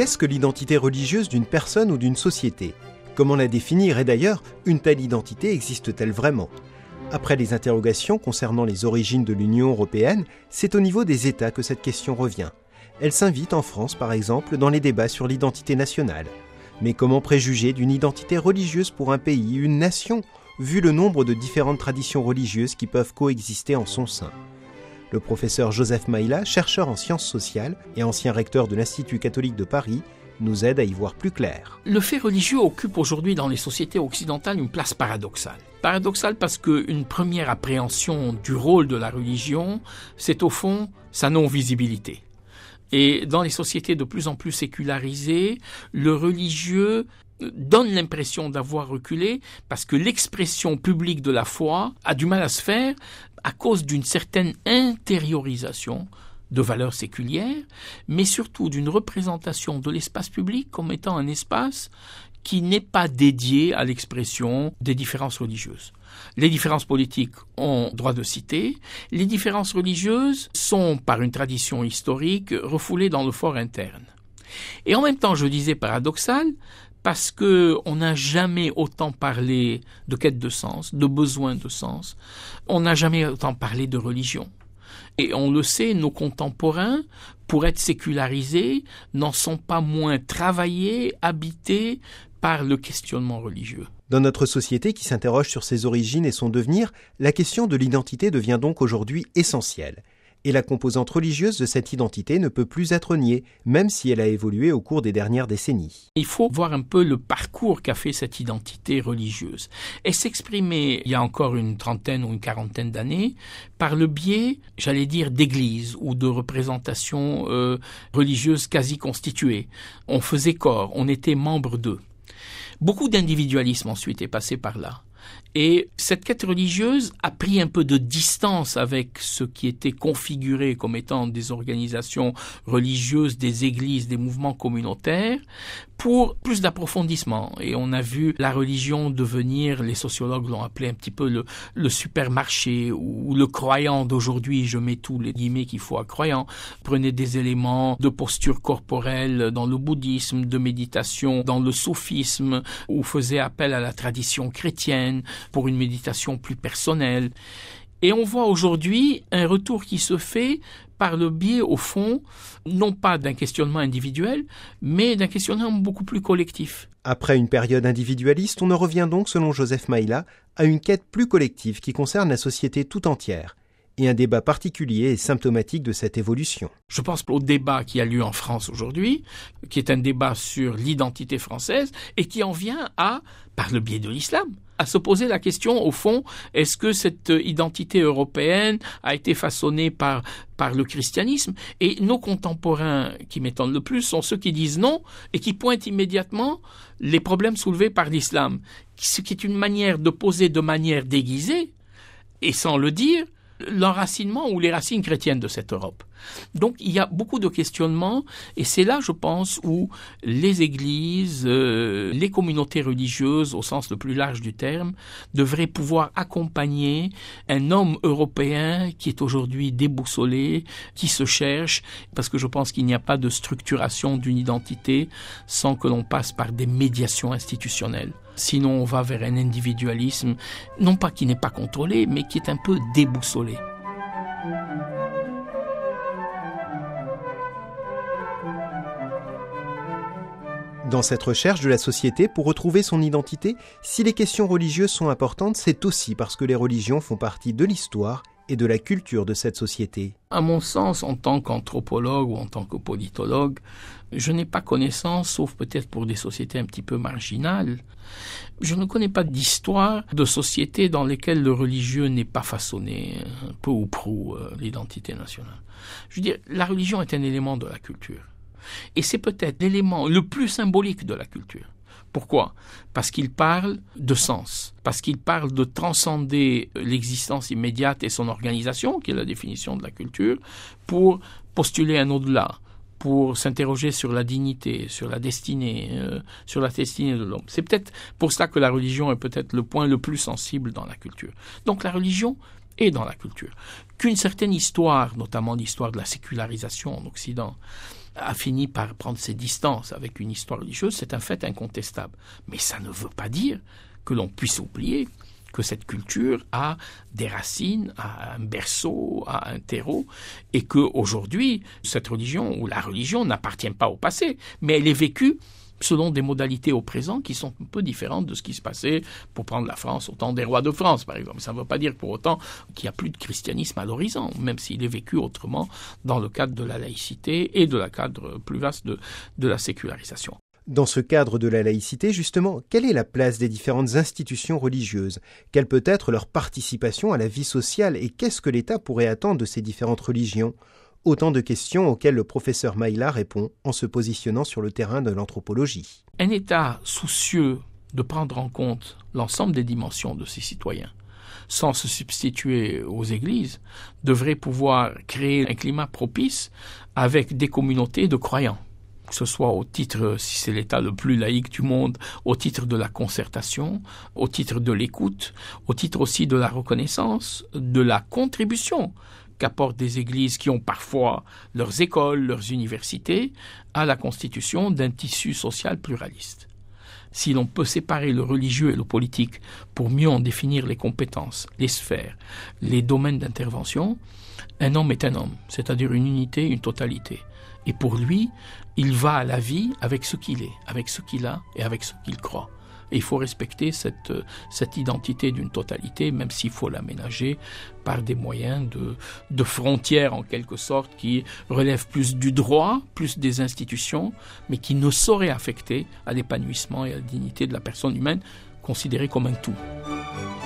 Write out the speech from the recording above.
Qu'est-ce que l'identité religieuse d'une personne ou d'une société ? Comment la définir et d'ailleurs, une telle identité existe-t-elle vraiment ? Après les interrogations concernant les origines de l'Union européenne, c'est au niveau des États que cette question revient. Elle s'invite en France, par exemple, dans les débats sur l'identité nationale. Mais comment préjuger d'une identité religieuse pour un pays, une nation, vu le nombre de différentes traditions religieuses qui peuvent coexister en son sein ? Le professeur Joseph Maïla, chercheur en sciences sociales et ancien recteur de l'Institut catholique de Paris, nous aide à y voir plus clair. Le fait religieux occupe aujourd'hui dans les sociétés occidentales une place paradoxale. Paradoxale parce qu'une première appréhension du rôle de la religion, c'est au fond sa non-visibilité. Et dans les sociétés de plus en plus sécularisées, le religieux donne l'impression d'avoir reculé parce que l'expression publique de la foi a du mal à se faire à cause d'une certaine intériorisation de valeurs séculières, mais surtout d'une représentation de l'espace public comme étant un espace qui n'est pas dédié à l'expression des différences religieuses. Les différences politiques ont droit de cité, les différences religieuses sont, par une tradition historique, refoulées dans le fort interne. Et en même temps, je disais paradoxal, parce qu'on n'a jamais autant parlé de quête de sens, de besoin de sens, on n'a jamais autant parlé de religion. Et on le sait, nos contemporains, pour être sécularisés, n'en sont pas moins travaillés, habités par le questionnement religieux. Dans notre société qui s'interroge sur ses origines et son devenir, la question de l'identité devient donc aujourd'hui essentielle. Et la composante religieuse de cette identité ne peut plus être niée, même si elle a évolué au cours des dernières décennies. Il faut voir un peu le parcours qu'a fait cette identité religieuse. Elle s'exprimait il y a encore une trentaine ou une quarantaine d'années par le biais, j'allais dire, d'églises ou de représentations religieuses quasi constituées. On faisait corps, on était membre d'eux. Beaucoup d'individualisme ensuite est passé par là. Et cette quête religieuse a pris un peu de distance avec ce qui était configuré comme étant des organisations religieuses, des églises, des mouvements communautaires, pour plus d'approfondissement. Et on a vu la religion devenir, les sociologues l'ont appelé un petit peu le supermarché ou le croyant d'aujourd'hui, je mets tous les guillemets qu'il faut à croyant, prenait des éléments de posture corporelle dans le bouddhisme, de méditation dans le soufisme, ou faisait appel à la tradition chrétienne pour une méditation plus personnelle. Et on voit aujourd'hui un retour qui se fait par le biais, au fond, non pas d'un questionnement individuel, mais d'un questionnement beaucoup plus collectif. Après une période individualiste, on en revient donc, selon Joseph Maïla, à une quête plus collective qui concerne la société tout entière. Et un débat particulier est symptomatique de cette évolution. Je pense au débat qui a lieu en France aujourd'hui, qui est un débat sur l'identité française, et qui en vient à, par le biais de l'islam, à se poser la question, au fond, est-ce que cette identité européenne a été façonnée par le christianisme ? Et nos contemporains qui m'étonnent le plus sont ceux qui disent non et qui pointent immédiatement les problèmes soulevés par l'islam, ce qui est une manière de poser de manière déguisée, et sans le dire, l'enracinement ou les racines chrétiennes de cette Europe. Donc il y a beaucoup de questionnements et c'est là, je pense, où les églises, les communautés religieuses, au sens le plus large du terme, devraient pouvoir accompagner un homme européen qui est aujourd'hui déboussolé, qui se cherche, parce que je pense qu'il n'y a pas de structuration d'une identité sans que l'on passe par des médiations institutionnelles. Sinon, on va vers un individualisme, non pas qui n'est pas contrôlé, mais qui est un peu déboussolé. Dans cette recherche de la société pour retrouver son identité, si les questions religieuses sont importantes, c'est aussi parce que les religions font partie de l'histoire et de la culture de cette société. À mon sens, en tant qu'anthropologue ou en tant que politologue, je n'ai pas connaissance, sauf peut-être pour des sociétés un petit peu marginales, je ne connais pas d'histoire de sociétés dans lesquelles le religieux n'est pas façonné, peu ou prou, l'identité nationale. Je veux dire, la religion est un élément de la culture. Et c'est peut-être l'élément le plus symbolique de la culture. Pourquoi ? Parce qu'il parle de sens, parce qu'il parle de transcender l'existence immédiate et son organisation, qui est la définition de la culture, pour postuler un au-delà, pour s'interroger sur la dignité, sur la destinée de l'homme. C'est peut-être pour cela que la religion est peut-être le point le plus sensible dans la culture. Donc la religion est dans la culture. Qu'une certaine histoire, notamment l'histoire de la sécularisation en Occident, a fini par prendre ses distances avec une histoire religieuse, c'est un fait incontestable. Mais ça ne veut pas dire que l'on puisse oublier que cette culture a des racines, a un berceau, a un terreau, et qu'aujourd'hui, cette religion ou la religion n'appartient pas au passé, mais elle est vécue selon des modalités au présent qui sont un peu différentes de ce qui se passait, pour prendre la France, au temps des rois de France, par exemple. Ça ne veut pas dire pour autant qu'il n'y a plus de christianisme à l'horizon, même s'il est vécu autrement dans le cadre de la laïcité et de la cadre plus vaste de la sécularisation. Dans ce cadre de la laïcité, justement, quelle est la place des différentes institutions religieuses ? Quelle peut être leur participation à la vie sociale et qu'est-ce que l'État pourrait attendre de ces différentes religions ? Autant de questions auxquelles le professeur Maïla répond en se positionnant sur le terrain de l'anthropologie. Un État soucieux de prendre en compte l'ensemble des dimensions de ses citoyens, sans se substituer aux églises, devrait pouvoir créer un climat propice avec des communautés de croyants. Que ce soit au titre, si c'est l'État le plus laïque du monde, au titre de la concertation, au titre de l'écoute, au titre aussi de la reconnaissance, de la contribution qu'apportent des églises qui ont parfois leurs écoles, leurs universités, à la constitution d'un tissu social pluraliste. Si l'on peut séparer le religieux et le politique pour mieux en définir les compétences, les sphères, les domaines d'intervention, un homme est un homme, c'est-à-dire une unité, une totalité. Et pour lui, il va à la vie avec ce qu'il est, avec ce qu'il a et avec ce qu'il croit. Et il faut respecter cette identité d'une totalité, même s'il faut l'aménager par des moyens de frontières, en quelque sorte, qui relèvent plus du droit, plus des institutions, mais qui ne sauraient affecter à l'épanouissement et à la dignité de la personne humaine, considérée comme un tout.